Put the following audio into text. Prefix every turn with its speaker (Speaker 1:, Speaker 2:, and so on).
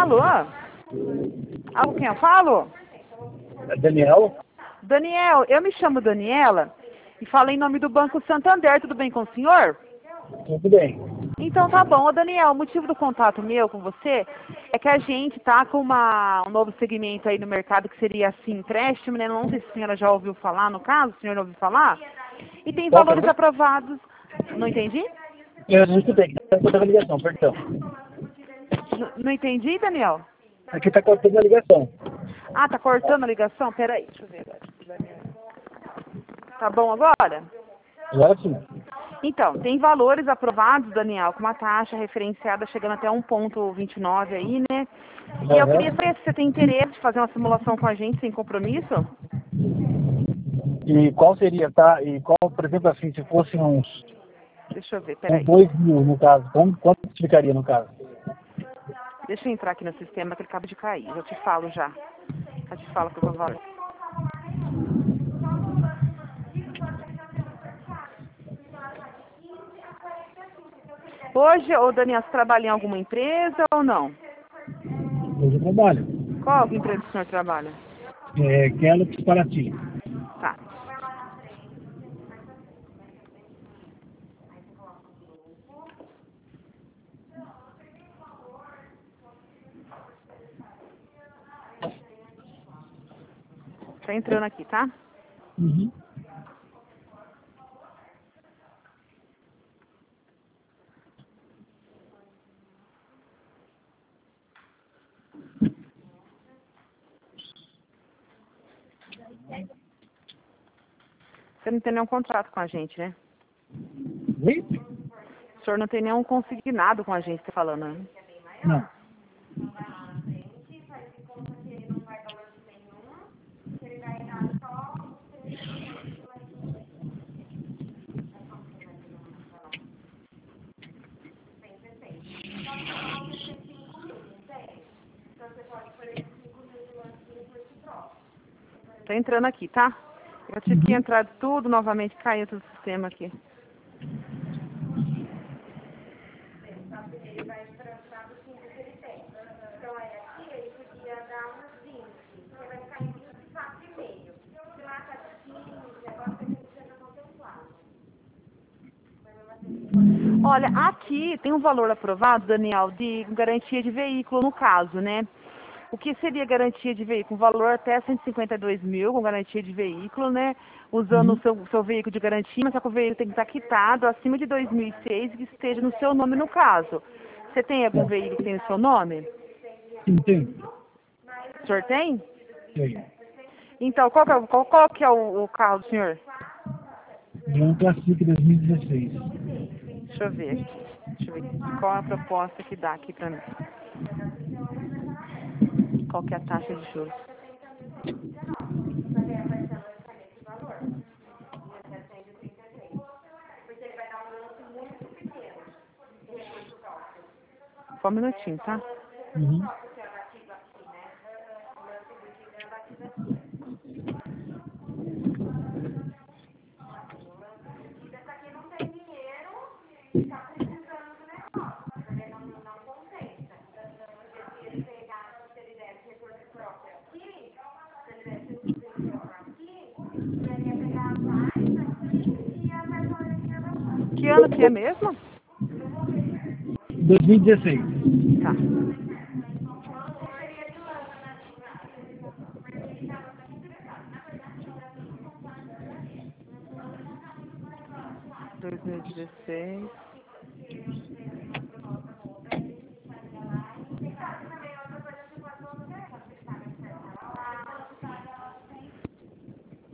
Speaker 1: Alô? Alô, quem eu falo?
Speaker 2: Daniel?
Speaker 1: Daniel, eu me chamo Daniela e falo em nome do Banco Santander. Tudo bem com o senhor?
Speaker 2: Tudo bem.
Speaker 1: Então tá bom. Ô, Daniel, o motivo do contato meu com você é que a gente tá com um novo segmento aí no mercado que seria assim, empréstimo, né? Não sei se a senhora já ouviu falar, no caso, o senhor não ouviu falar? E tem
Speaker 2: Qual que é o
Speaker 1: valores
Speaker 2: nome?
Speaker 1: aprovados. Não entendi?
Speaker 2: Eu não escutei, tá cortando a ligação, perdão.
Speaker 1: Não entendi, Daniel?
Speaker 2: Aqui tá cortando a ligação.
Speaker 1: Ah, tá cortando a ligação? Peraí, deixa eu ver agora. Tá bom agora?
Speaker 2: Agora sim.
Speaker 1: Então, tem valores aprovados, Daniel, com uma taxa referenciada chegando até 1,29 aí, né? E eu queria
Speaker 2: Aham.
Speaker 1: saber se você tem interesse de fazer uma simulação com a gente sem compromisso.
Speaker 2: E qual seria, tá? E qual, por exemplo, assim, se fosse
Speaker 1: Deixa eu ver,
Speaker 2: uns
Speaker 1: peraí.
Speaker 2: 2.000 no caso, quanto ficaria no caso?
Speaker 1: Deixa eu entrar aqui no sistema que ele acaba de cair. Eu te falo já. Eu te falo qual é o valor. Hoje, ô Daniel, você trabalha em alguma empresa ou não?
Speaker 2: Hoje eu trabalho.
Speaker 1: Qual empresa o senhor trabalha?
Speaker 2: Kellogg's Paraty.
Speaker 1: Tá. Tá entrando aqui, tá?
Speaker 2: Uhum.
Speaker 1: Você não tem nenhum contrato com a gente, né?
Speaker 2: Oi?
Speaker 1: O senhor não tem nenhum consignado com a gente, tá falando, né?
Speaker 2: Não.
Speaker 1: Tá entrando aqui, tá? Eu tive que
Speaker 2: Uhum.
Speaker 1: entrar tudo novamente, caiu todo o sistema aqui. Olha, aqui tem um valor aprovado, Daniel, de garantia de veículo, no caso, né? O que seria garantia de veículo? Um valor até 152 mil, com garantia de veículo, né? Usando o
Speaker 2: Uhum.
Speaker 1: seu veículo de garantia, mas só que o veículo tem que estar quitado acima de 2006 e que esteja no seu nome, no caso. Você tem algum
Speaker 2: Tá.
Speaker 1: veículo que tem o seu nome?
Speaker 2: Sim, tem.
Speaker 1: O senhor tem?
Speaker 2: Tem.
Speaker 1: Então, qual que é o carro do senhor?
Speaker 2: É um Classic 2016.
Speaker 1: Deixa eu ver aqui. Deixa eu ver qual é a proposta que dá aqui pra mim. Qual que é a taxa de juros? Só um minutinho, tá?
Speaker 2: Uhum.
Speaker 1: Que ano que é mesmo?
Speaker 2: 2016.
Speaker 1: Tá. Dois mil e 2016.